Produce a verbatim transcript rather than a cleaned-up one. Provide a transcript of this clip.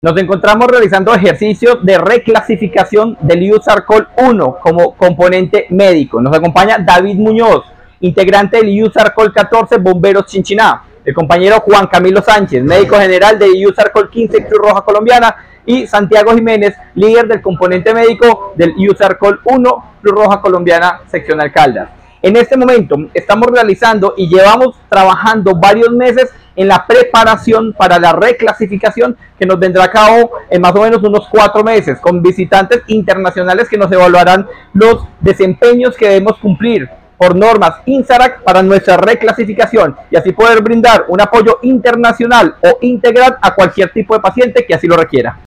Nos encontramos realizando ejercicios de reclasificación del U S A R C O L uno como componente médico. Nos acompaña David Muñoz, integrante del U S A R C O L catorce Bomberos Chinchiná. El compañero Juan Camilo Sánchez, médico general del U S A R C O L quince Cruz Roja Colombiana. Y Santiago Jiménez, líder del componente médico del U S A R C O L uno Cruz Roja Colombiana Seccional Caldas. En este momento estamos realizando y llevamos trabajando varios meses en la preparación para la reclasificación que nos vendrá a cabo en más o menos unos cuatro meses, con visitantes internacionales que nos evaluarán los desempeños que debemos cumplir por normas INSARAC para nuestra reclasificación y así poder brindar un apoyo internacional o integral a cualquier tipo de paciente que así lo requiera.